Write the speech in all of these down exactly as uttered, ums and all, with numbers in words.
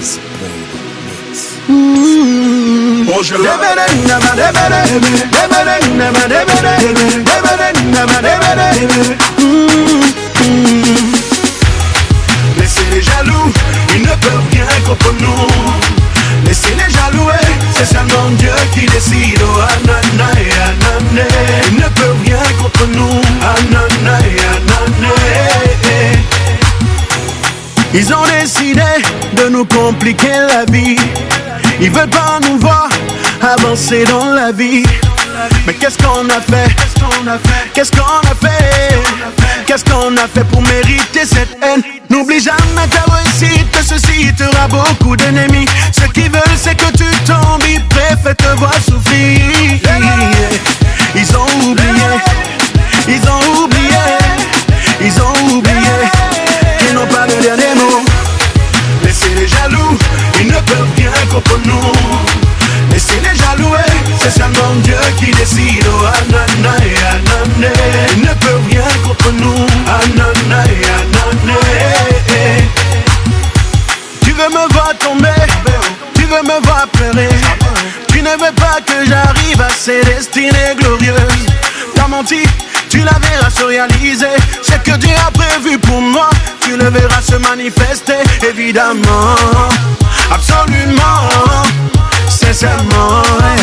Laissez les jaloux, ils ne peuvent rien contre nous. Laissez les jaloux, c'est seulement Dieu qui décide. Oh, anana et anane, ils ne peuvent rien contre nous. Anana et anane. Ils ont décidé de nous compliquer la vie. Ils veulent pas nous voir avancer dans la vie. Mais qu'est-ce qu'on a fait? Qu'est-ce qu'on a fait? Qu'est-ce qu'on a fait pour mériter cette haine? N'oublie jamais ta réussite, ceci t'aura beaucoup d'ennemis. Ce qu'ils veulent c'est que tu tombes, ils préfèrent te voir souffrir. Ils ont oublié, ils ont oublié, ils ont oublié qu'ils n'ont pas le dernier mot. Laissez les jaloux, ils ne peuvent rien contre nous. Laissez les jaloux, c'est seulement Dieu qui décide. Oh, anana et anane, ils ne peuvent rien contre nous. Anana et anane. Tu veux me voir tomber, tu veux me voir pleurer. Tu ne veux pas que j'arrive à ces destinées glorieuses. T'as menti, tu la verras se réaliser. Ce que Dieu a prévu pour moi, tu le verras se manifester. Évidemment, absolument, sincèrement.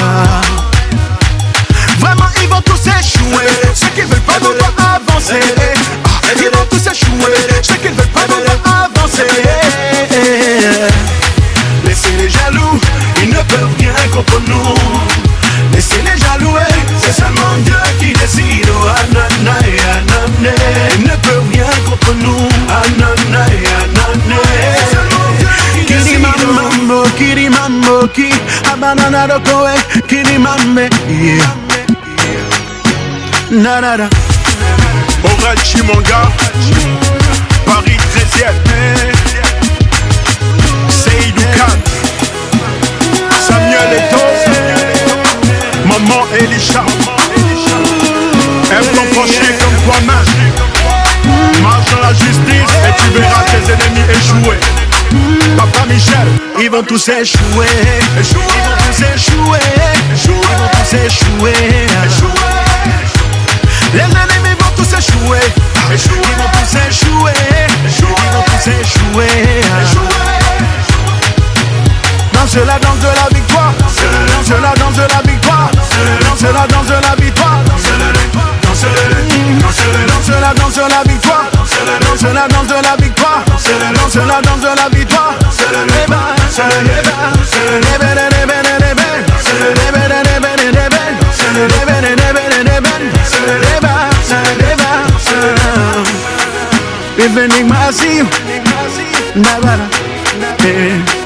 Vraiment ils vont tous échouer. Ceux qui veulent pas nous voir avancer, ils vont tous échouer. Ceux qui veulent pas nous voir avancer. Laissez les jaloux, ils ne peuvent rien contre nous. Laissez les jaloux, c'est seulement Dieu qui décide. Oh, anana et anane, ils ne peuvent rien contre nous. Anana et anane. Kiri mambo, kiri mambo, ki abanana dokoe, kiri mambe, yeah. Na na na. Aurel Chimanga, Paris treizième, Seydou Khan, Samuel Eto'o, Maman Elisha, un plan penché comme toi-même. Marche dans la justice et tu verras tes ennemis échouer. Papa Michel, ils vont tous échouer. Ils vont tous échouer. Ils vont tous échouer. Les ennemis vont tous échouer. Ils vont tous échouer. Ils vont tous échouer. Danse la danse de la victoire. Danse la danse de la victoire. Danse la danse de la victoire. Danse la danse de la victoire. Danse la danse de la victoire. Danse la danse de la victoire. Evening Massive, Navara.